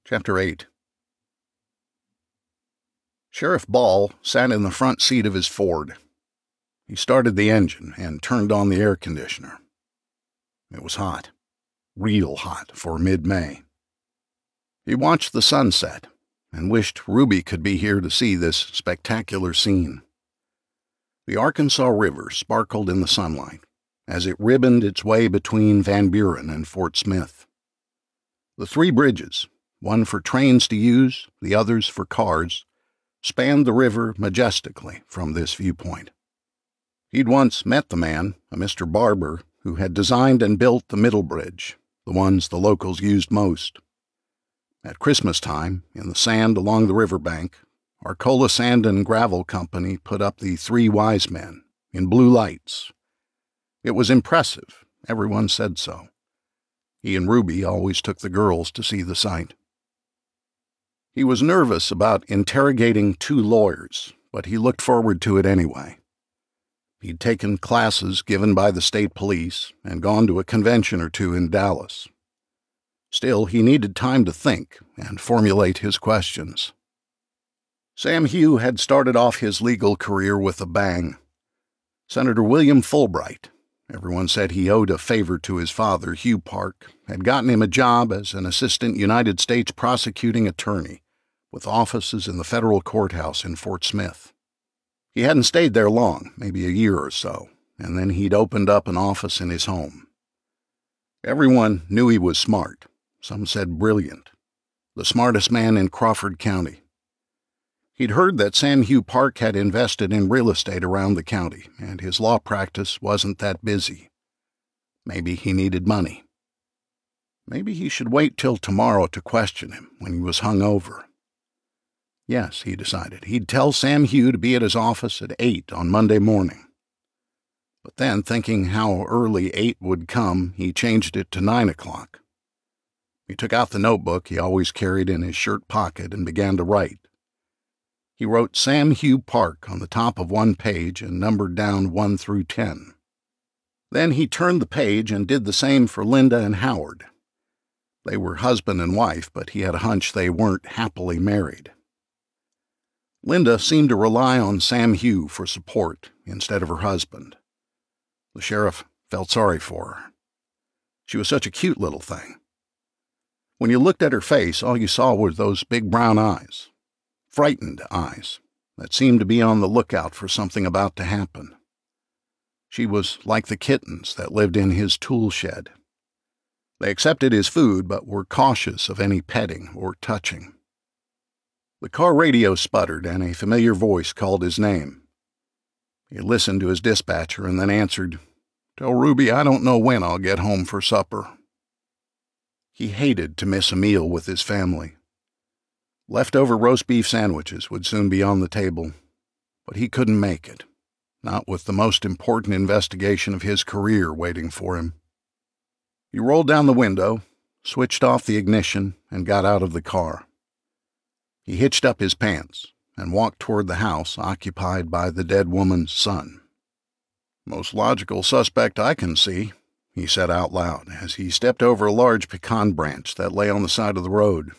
Chapter 8. Sheriff Ball sat in the front seat of his Ford. He started the engine and turned on the air conditioner. It was hot, real hot for mid-May. He watched the sunset and wished Ruby could be here to see this spectacular scene. The Arkansas River sparkled in the sunlight as it ribboned its way between Van Buren and Fort Smith. The three bridges, one for trains to use, the others for cars, spanned the river majestically from this viewpoint. He'd once met the man, a Mr. Barber, who had designed and built the middle bridge, the ones the locals used most. At Christmas time, in the sand along the riverbank, Arcola Sand and Gravel Company put up the Three Wise Men in blue lights. It was impressive. Everyone said so. He and Ruby always took the girls to see the sight. He was nervous about interrogating two lawyers, but he looked forward to it anyway. He'd taken classes given by the state police and gone to a convention or two in Dallas. Still, he needed time to think and formulate his questions. Sam Hugh had started off his legal career with a bang. Senator William Fulbright, everyone said he owed a favor to his father, Hugh Park, had gotten him a job as an assistant United States prosecuting attorney with offices in the federal courthouse in Fort Smith. He hadn't stayed there long, maybe a year or so, and then he'd opened up an office in his home. Everyone knew he was smart. Some said brilliant. The smartest man in Crawford County. He'd heard that Sam Hugh Park had invested in real estate around the county, and his law practice wasn't that busy. Maybe he needed money. Maybe he should wait till tomorrow to question him when he was hung over. Yes, he decided, he'd tell Sam Hugh to be at his office at 8 on Monday morning. But then, thinking how early 8 would come, he changed it to 9 o'clock. He took out the notebook he always carried in his shirt pocket and began to write. He wrote Sam Hugh Park on the top of one page and numbered down 1 through 10. Then he turned the page and did the same for Linda and Howard. They were husband and wife, but he had a hunch they weren't happily married. Linda seemed to rely on Sam Hugh for support instead of her husband. The sheriff felt sorry for her. She was such a cute little thing. When you looked at her face, all you saw were those big brown eyes. Frightened eyes that seemed to be on the lookout for something about to happen. She was like the kittens that lived in his tool shed. They accepted his food but were cautious of any petting or touching. The car radio sputtered and a familiar voice called his name. He listened to his dispatcher and then answered, "Tell Ruby I don't know when I'll get home for supper." He hated to miss a meal with his family. Leftover roast beef sandwiches would soon be on the table, but he couldn't make it, not with the most important investigation of his career waiting for him. He rolled down the window, switched off the ignition, and got out of the car. He hitched up his pants and walked toward the house occupied by the dead woman's son. "Most logical suspect I can see," he said out loud as he stepped over a large pecan branch that lay on the side of the road.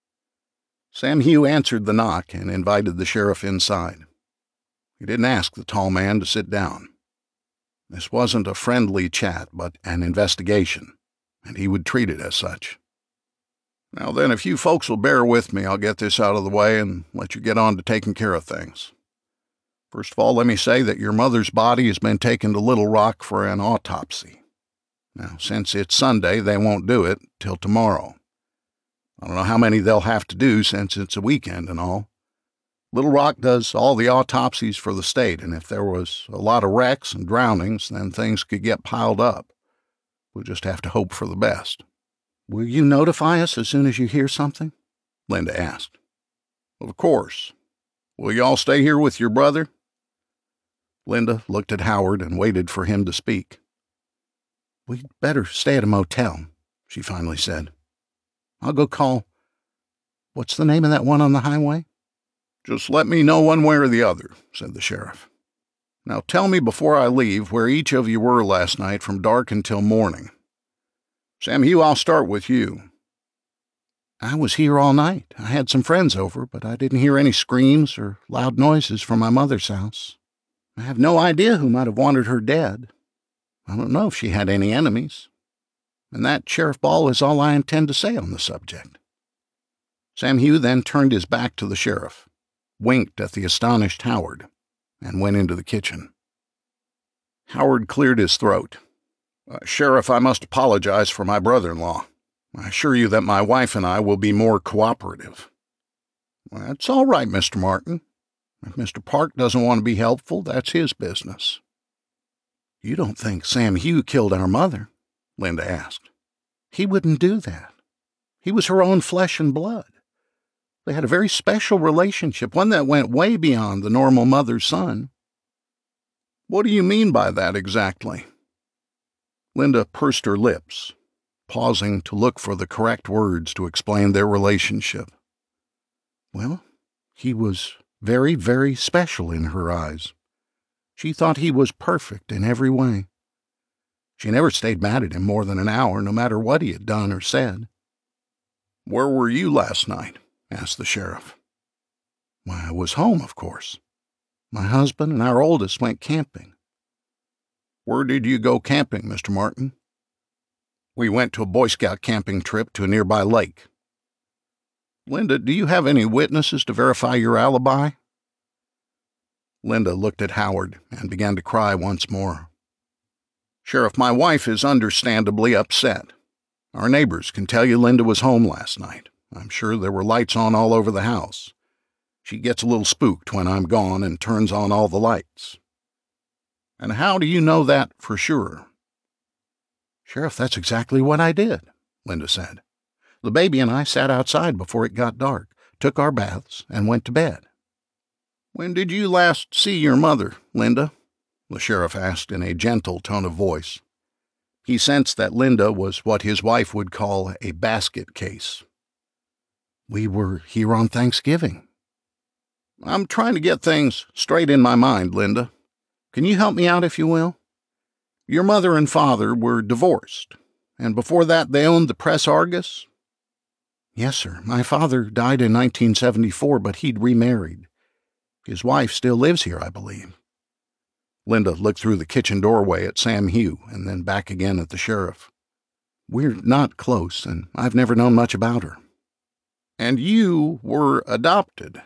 Sam Hugh answered the knock and invited the sheriff inside. He didn't ask the tall man to sit down. This wasn't a friendly chat, but an investigation, and he would treat it as such. "Now then, if you folks will bear with me, I'll get this out of the way and let you get on to taking care of things. First of all, let me say that your mother's body has been taken to Little Rock for an autopsy. Now, since it's Sunday, they won't do it till tomorrow. I don't know how many they'll have to do since it's a weekend and all. Little Rock does all the autopsies for the state, and if there was a lot of wrecks and drownings, then things could get piled up. We'll just have to hope for the best." "Will you notify us as soon as you hear something?" Linda asked. "Of course. Will you all stay here with your brother?" Linda looked at Howard and waited for him to speak. "We'd better stay at a motel," she finally said. "I'll go call. What's the name of that one on the highway?" "Just let me know one way or the other," said the sheriff. "Now tell me before I leave where each of you were last night from dark until morning. Sam Hugh, I'll start with you." I was here all night. I had some friends over, but I didn't hear any screams or loud noises from my mother's house. I have no idea who might have wanted her dead. I don't know if she had any enemies. And that, Sheriff Ball, is all I intend to say on the subject." Sam Hugh then turned his back to the sheriff, winked at the astonished Howard, and went into the kitchen. Howard cleared his throat. "Sheriff, I must apologize for my brother-in-law. I assure you that my wife and I will be more cooperative." "That's all right, Mr. Martin. If Mr. Park doesn't want to be helpful, that's his business." "You don't think Sam Hugh killed our mother?" Linda asked. "He wouldn't do that. He was her own flesh and blood. They had a very special relationship, one that went way beyond the normal mother-son." "What do you mean by that exactly?" Linda pursed her lips, pausing to look for the correct words to explain their relationship. "Well, he was very, very special in her eyes. She thought he was perfect in every way. She never stayed mad at him more than an hour, no matter what he had done or said." "Where were you last night?" asked the sheriff. "Why, I was home, of course. My husband and our oldest went camping." "Where did you go camping, Mr. Martin?" "We went to a Boy Scout camping trip to a nearby lake." "Linda, do you have any witnesses to verify your alibi?" Linda looked at Howard and began to cry once more. "Sheriff, my wife is understandably upset. Our neighbors can tell you Linda was home last night. I'm sure there were lights on all over the house. She gets a little spooked when I'm gone and turns on all the lights." "And how do you know that for sure?" "Sheriff, that's exactly what I did," Linda said. "The baby and I sat outside before it got dark, took our baths, and went to bed." "When did you last see your mother, Linda?" the sheriff asked in a gentle tone of voice. He sensed that Linda was what his wife would call a basket case. "We were here on Thanksgiving." "I'm trying to get things straight in my mind, Linda. Can you help me out, if you will? Your mother and father were divorced, and before that they owned the Press-Argus?" "Yes, sir. My father died in 1974, but he'd remarried. His wife still lives here, I believe." Linda looked through the kitchen doorway at Sam Hugh and then back again at the sheriff. "We're not close, and I've never known much about her." "And you were adopted?"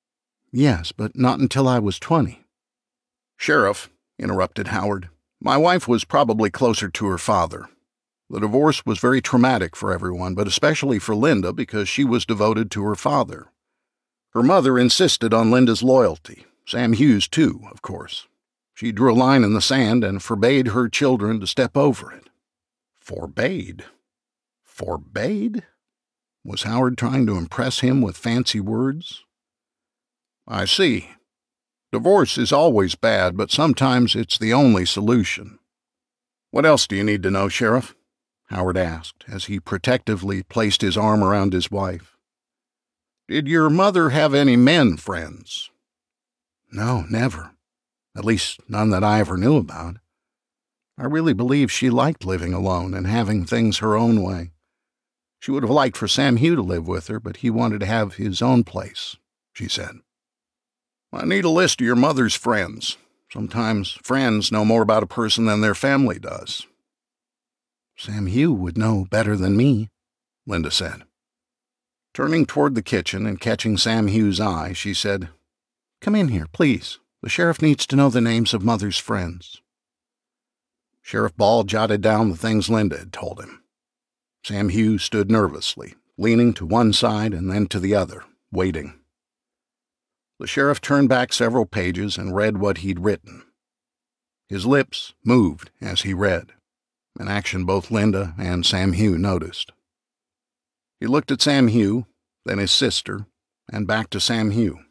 "Yes, but not until I was 20. "Sheriff," interrupted Howard, "my wife was probably closer to her father. The divorce was very traumatic for everyone, but especially for Linda because she was devoted to her father. Her mother insisted on Linda's loyalty, Sam Hughes too, of course. She drew a line in the sand and forbade her children to step over it." "Forbade? Forbade?" Was Howard trying to impress him with fancy words? "I see. Divorce is always bad, but sometimes it's the only solution." "What else do you need to know, Sheriff?" Howard asked, as he protectively placed his arm around his wife. "Did your mother have any men friends?" "No, never. At least none that I ever knew about. I really believe she liked living alone and having things her own way. She would have liked for Sam Hugh to live with her, but he wanted to have his own place," she said. "I need a list of your mother's friends. Sometimes friends know more about a person than their family does." "Sam Hugh would know better than me," Linda said. Turning toward the kitchen and catching Sam Hugh's eye, she said, "Come in here, please. The sheriff needs to know the names of Mother's friends." Sheriff Ball jotted down the things Linda had told him. Sam Hugh stood nervously, leaning to one side and then to the other, waiting. The sheriff turned back several pages and read what he'd written. His lips moved as he read, an action both Linda and Sam Hugh noticed. He looked at Sam Hugh, then his sister, and back to Sam Hugh.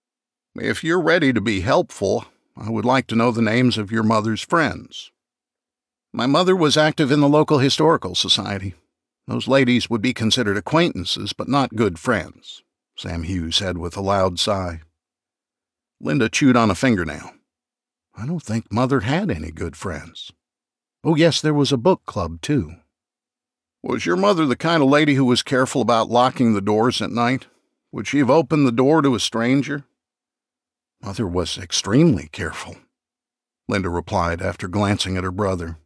"If you're ready to be helpful, I would like to know the names of your mother's friends." "My mother was active in the local historical society. Those ladies would be considered acquaintances, but not good friends," Sam Hugh said with a loud sigh. Linda chewed on a fingernail. "I don't think Mother had any good friends. Oh, yes, there was a book club, too." Was your mother the kind of lady who was careful about locking the doors at night? Would she have opened the door to a stranger? Mother was extremely careful, Linda replied after glancing at her brother.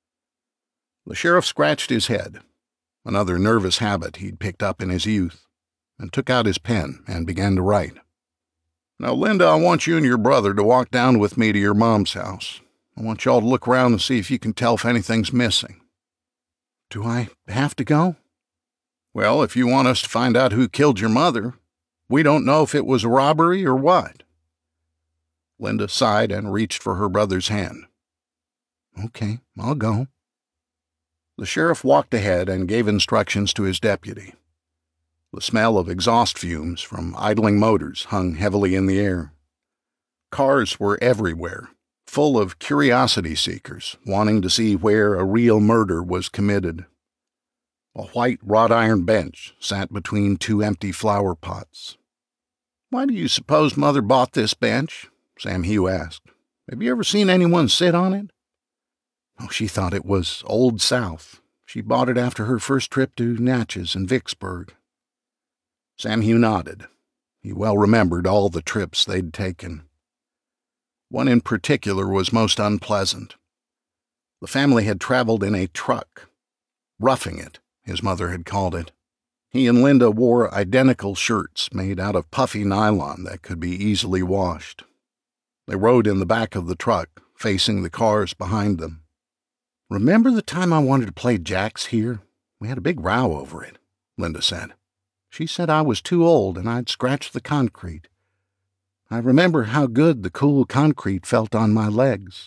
The sheriff scratched his head, another nervous habit he'd picked up in his youth, and took out his pen and began to write. Now, Linda, I want you and your brother to walk down with me to your mom's house. I want y'all to look around and see if you can tell if anything's missing. Do I have to go? Well, if you want us to find out who killed your mother, we don't know if it was a robbery or what. Linda sighed and reached for her brother's hand. Okay, I'll go. The sheriff walked ahead and gave instructions to his deputy. The smell of exhaust fumes from idling motors hung heavily in the air. Cars were everywhere, full of curiosity seekers wanting to see where a real murder was committed. A white wrought iron bench sat between two empty flower pots. Why do you suppose Mother bought this bench? Sam Hugh asked. Have you ever seen anyone sit on it? Oh, she thought it was Old South. She bought it after her first trip to Natchez and Vicksburg. Sam Hugh nodded. He well remembered all the trips they'd taken. One in particular was most unpleasant. The family had traveled in a truck. Roughing it, his mother had called it. He and Linda wore identical shirts made out of puffy nylon that could be easily washed. They rode in the back of the truck, facing the cars behind them. Remember the time I wanted to play jacks here? We had a big row over it, Linda said. She said I was too old and I'd scratch the concrete. I remember how good the cool concrete felt on my legs.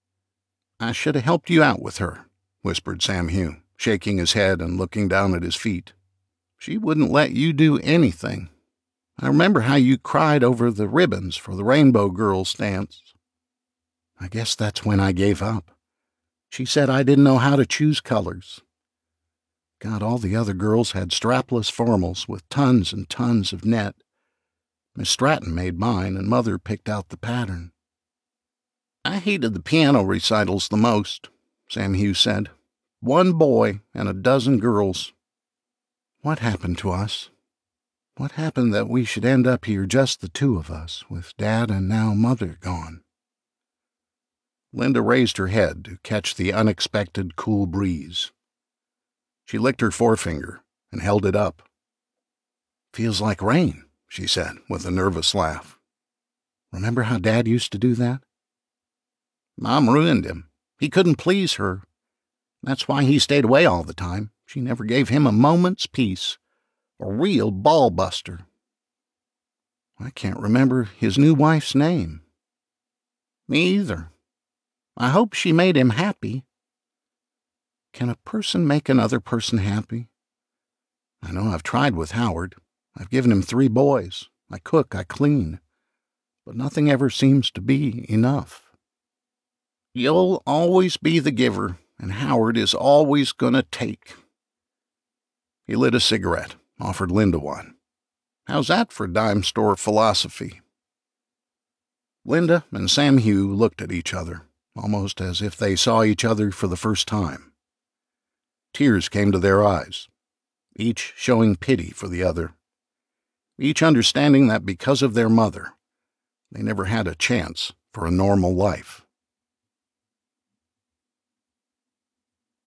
I should have helped you out with her, whispered Sam Hugh, shaking his head and looking down at his feet. She wouldn't let you do anything. I remember how you cried over the ribbons for the Rainbow Girls dance. I guess that's when I gave up. She said I didn't know how to choose colors. God, all the other girls had strapless formals with tons and tons of net. Miss Stratton made mine, and Mother picked out the pattern. I hated the piano recitals the most, Sam Hugh said. 1 boy and a dozen girls. What happened to us? What happened that we should end up here just the two of us, with Dad and now Mother gone? Linda raised her head to catch the unexpected cool breeze. She licked her forefinger and held it up. Feels like rain, she said with a nervous laugh. Remember how Dad used to do that? Mom ruined him. He couldn't please her. That's why he stayed away all the time. She never gave him a moment's peace. A real ball-buster. I can't remember his new wife's name. Me either. I hope she made him happy. Can a person make another person happy? I know I've tried with Howard. I've given him 3 boys. I cook, I clean. But nothing ever seems to be enough. You'll always be the giver, and Howard is always gonna take. He lit a cigarette, offered Linda one. How's that for dime store philosophy? Linda and Sam Hugh looked at each other, almost as if they saw each other for the first time. Tears came to their eyes, each showing pity for the other, each understanding that because of their mother, they never had a chance for a normal life.